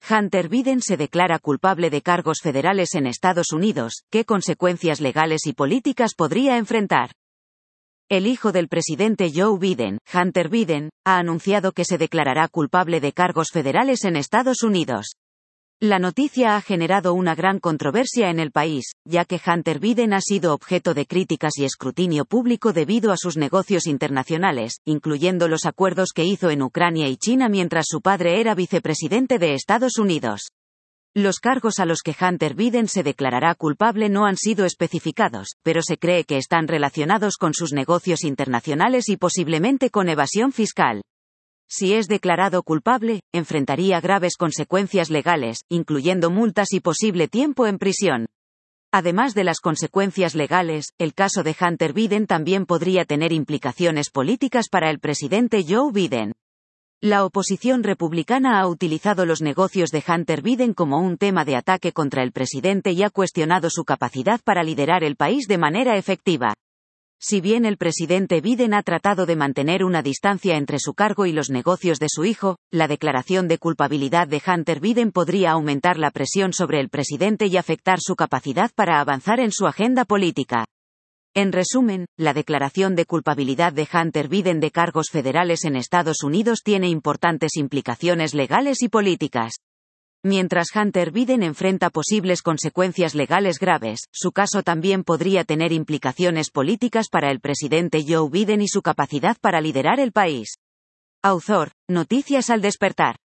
Hunter Biden se declara culpable de cargos federales en Estados Unidos. ¿Qué consecuencias legales y políticas podría enfrentar? El hijo del presidente Joe Biden, Hunter Biden, ha anunciado que se declarará culpable de cargos federales en Estados Unidos. La noticia ha generado una gran controversia en el país, ya que Hunter Biden ha sido objeto de críticas y escrutinio público debido a sus negocios internacionales, incluyendo los acuerdos que hizo en Ucrania y China mientras su padre era vicepresidente de Estados Unidos. Los cargos a los que Hunter Biden se declarará culpable no han sido especificados, pero se cree que están relacionados con sus negocios internacionales y posiblemente con evasión fiscal. Si es declarado culpable, enfrentaría graves consecuencias legales, incluyendo multas y posible tiempo en prisión. Además de las consecuencias legales, el caso de Hunter Biden también podría tener implicaciones políticas para el presidente Joe Biden. La oposición republicana ha utilizado los negocios de Hunter Biden como un tema de ataque contra el presidente y ha cuestionado su capacidad para liderar el país de manera efectiva. Si bien el presidente Biden ha tratado de mantener una distancia entre su cargo y los negocios de su hijo, la declaración de culpabilidad de Hunter Biden podría aumentar la presión sobre el presidente y afectar su capacidad para avanzar en su agenda política. En resumen, la declaración de culpabilidad de Hunter Biden de cargos federales en Estados Unidos tiene importantes implicaciones legales y políticas. Mientras Hunter Biden enfrenta posibles consecuencias legales graves, su caso también podría tener implicaciones políticas para el presidente Joe Biden y su capacidad para liderar el país. Author, Noticias al despertar.